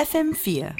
FM4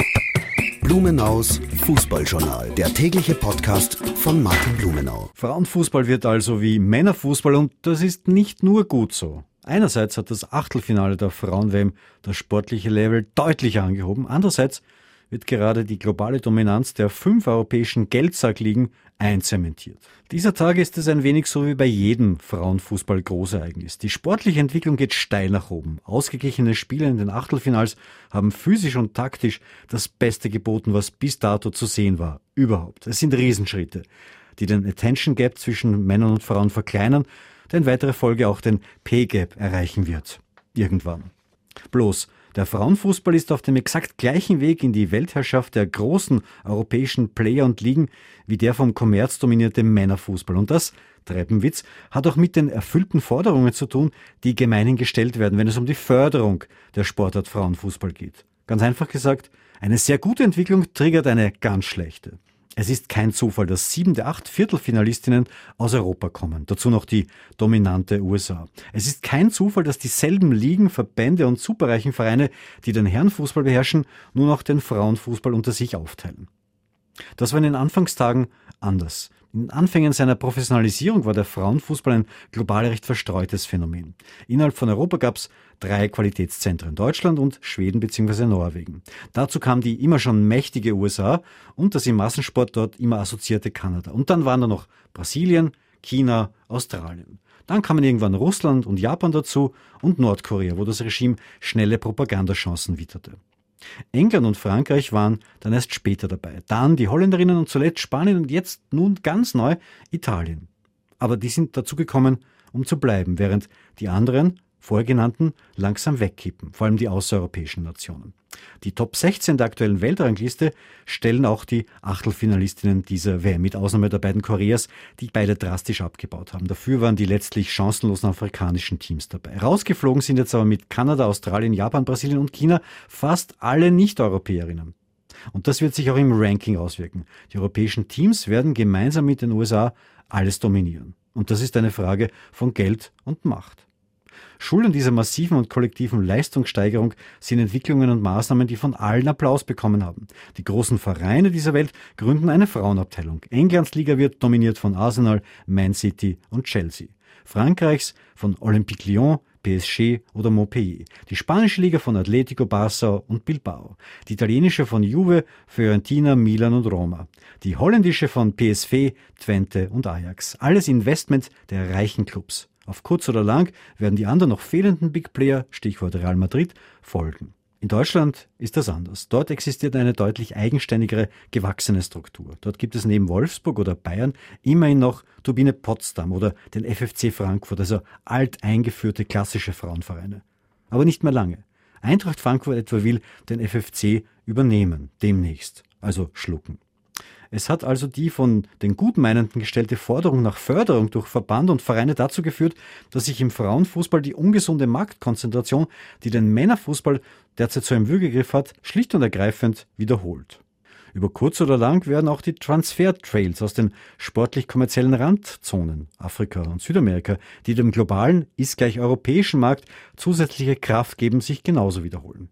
Blumenaus Fußballjournal, der tägliche Podcast von Martin Blumenau. Frauenfußball wird also wie Männerfußball und das ist nicht nur gut so. Einerseits hat das Achtelfinale der Frauen-WM das sportliche Level deutlich angehoben. Andererseits wird gerade die globale Dominanz der 5 europäischen Geldsackligen einzementiert. Dieser Tage ist es ein wenig so wie bei jedem Frauenfußball-Großereignis. Die sportliche Entwicklung geht steil nach oben. Ausgeglichene Spiele in den Achtelfinals haben physisch und taktisch das Beste geboten, was bis dato zu sehen war. Überhaupt. Es sind Riesenschritte, die den Attention Gap zwischen Männern und Frauen verkleinern, der in weiterer Folge auch den Pay-Gap erreichen wird. Irgendwann. Bloß, der Frauenfußball ist auf dem exakt gleichen Weg in die Weltherrschaft der großen europäischen Player und Ligen wie der vom Kommerz dominierte Männerfußball. Und das, Treppenwitz, hat auch mit den erfüllten Forderungen zu tun, die gemeinhin gestellt werden, wenn es um die Förderung der Sportart Frauenfußball geht. Ganz einfach gesagt, eine sehr gute Entwicklung triggert eine ganz schlechte. Es ist kein Zufall, dass 7 der 8 Viertelfinalistinnen aus Europa kommen. Dazu noch die dominante USA. Es ist kein Zufall, dass dieselben Ligen, Verbände und superreichen Vereine, die den Herrenfußball beherrschen, nur noch den Frauenfußball unter sich aufteilen. Das war in den Anfangstagen anders. In den Anfängen seiner Professionalisierung war der Frauenfußball ein global recht verstreutes Phänomen. Innerhalb von Europa gab es 3 Qualitätszentren, Deutschland und Schweden bzw. Norwegen. Dazu kam die immer schon mächtige USA und das im Massensport dort immer assoziierte Kanada. Und dann waren da noch Brasilien, China, Australien. Dann kamen irgendwann Russland und Japan dazu und Nordkorea, wo das Regime schnelle Propagandachancen witterte. England und Frankreich waren dann erst später dabei. Dann die Holländerinnen und zuletzt Spanien und jetzt nun ganz neu Italien. Aber die sind dazu gekommen, um zu bleiben, während die anderen, vorher genannten, langsam wegkippen, vor allem die außereuropäischen Nationen. Die Top 16 der aktuellen Weltrangliste stellen auch die Achtelfinalistinnen dieser WM, mit Ausnahme der beiden Koreas, die beide drastisch abgebaut haben. Dafür waren die letztlich chancenlosen afrikanischen Teams dabei. Rausgeflogen sind jetzt aber mit Kanada, Australien, Japan, Brasilien und China fast alle Nicht-Europäerinnen. Und das wird sich auch im Ranking auswirken. Die europäischen Teams werden gemeinsam mit den USA alles dominieren. Und das ist eine Frage von Geld und Macht. Schuld an dieser massiven und kollektiven Leistungssteigerung sind Entwicklungen und Maßnahmen, die von allen Applaus bekommen haben. Die großen Vereine dieser Welt gründen eine Frauenabteilung. Englands Liga wird dominiert von Arsenal, Man City und Chelsea. Frankreichs von Olympique Lyon, PSG oder Montpellier. Die spanische Liga von Atletico, Barça und Bilbao. Die italienische von Juve, Fiorentina, Milan und Roma. Die holländische von PSV, Twente und Ajax. Alles Investment der reichen Clubs. Auf kurz oder lang werden die anderen noch fehlenden Big Player, Stichwort Real Madrid, folgen. In Deutschland ist das anders. Dort existiert eine deutlich eigenständigere, gewachsene Struktur. Dort gibt es neben Wolfsburg oder Bayern immerhin noch Turbine Potsdam oder den FFC Frankfurt, also alteingeführte klassische Frauenvereine. Aber nicht mehr lange. Eintracht Frankfurt etwa will den FFC übernehmen, demnächst, also schlucken. Es hat also die von den Gutmeinenden gestellte Forderung nach Förderung durch Verband und Vereine dazu geführt, dass sich im Frauenfußball die ungesunde Marktkonzentration, die den Männerfußball derzeit so im Würgegriff hat, schlicht und ergreifend wiederholt. Über kurz oder lang werden auch die Transfer-Trails aus den sportlich-kommerziellen Randzonen Afrika und Südamerika, die dem globalen, ist gleich europäischen Markt zusätzliche Kraft geben, sich genauso wiederholen.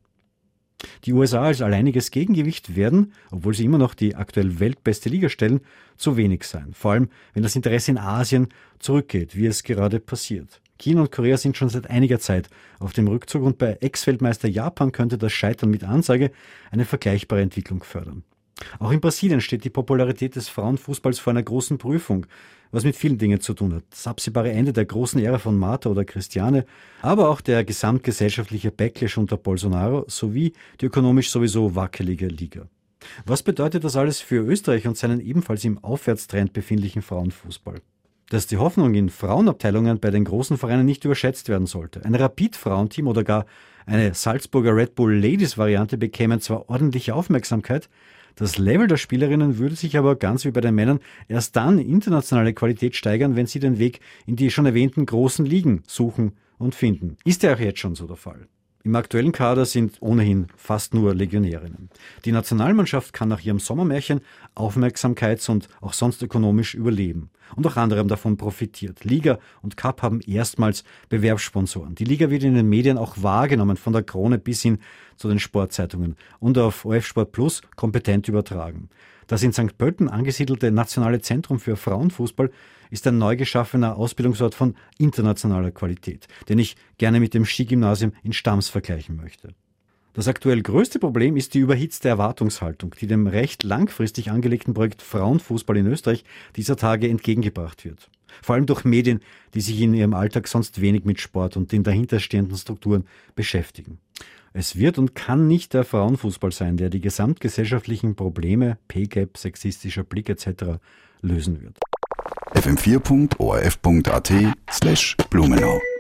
Die USA als alleiniges Gegengewicht werden, obwohl sie immer noch die aktuell weltbeste Liga stellen, zu wenig sein. Vor allem, wenn das Interesse in Asien zurückgeht, wie es gerade passiert. China und Korea sind schon seit einiger Zeit auf dem Rückzug und bei Ex-Weltmeister Japan könnte das Scheitern mit Ansage eine vergleichbare Entwicklung fördern. Auch in Brasilien steht die Popularität des Frauenfußballs vor einer großen Prüfung, was mit vielen Dingen zu tun hat. Das absehbare Ende der großen Ära von Marta oder Cristiane, aber auch der gesamtgesellschaftliche Backlash unter Bolsonaro sowie die ökonomisch sowieso wackelige Liga. Was bedeutet das alles für Österreich und seinen ebenfalls im Aufwärtstrend befindlichen Frauenfußball? Dass die Hoffnung in Frauenabteilungen bei den großen Vereinen nicht überschätzt werden sollte. Ein Rapid-Frauenteam oder gar eine Salzburger Red Bull Ladies-Variante bekämen zwar ordentliche Aufmerksamkeit, das Level der Spielerinnen würde sich aber ganz wie bei den Männern erst dann in internationale Qualität steigern, wenn sie den Weg in die schon erwähnten großen Ligen suchen und finden. Ist ja auch jetzt schon so der Fall. Im aktuellen Kader sind ohnehin fast nur Legionärinnen. Die Nationalmannschaft kann nach ihrem Sommermärchen aufmerksamkeits- und auch sonst ökonomisch überleben. Und auch andere haben davon profitiert. Liga und Cup haben erstmals Bewerbssponsoren. Die Liga wird in den Medien auch wahrgenommen, von der Krone bis hin zu den Sportzeitungen und auf ORF Sport Plus kompetent übertragen. Das in St. Pölten angesiedelte Nationale Zentrum für Frauenfußball ist ein neu geschaffener Ausbildungsort von internationaler Qualität, den ich gerne mit dem Skigymnasium in Stams vergleichen möchte. Das aktuell größte Problem ist die überhitzte Erwartungshaltung, die dem recht langfristig angelegten Projekt Frauenfußball in Österreich dieser Tage entgegengebracht wird. Vor allem durch Medien, die sich in ihrem Alltag sonst wenig mit Sport und den dahinterstehenden Strukturen beschäftigen. Es wird und kann nicht der Frauenfußball sein, der die gesamtgesellschaftlichen Probleme, Pay-Gap, sexistischer Blick etc. lösen wird. fm4.orf.at/Blumenau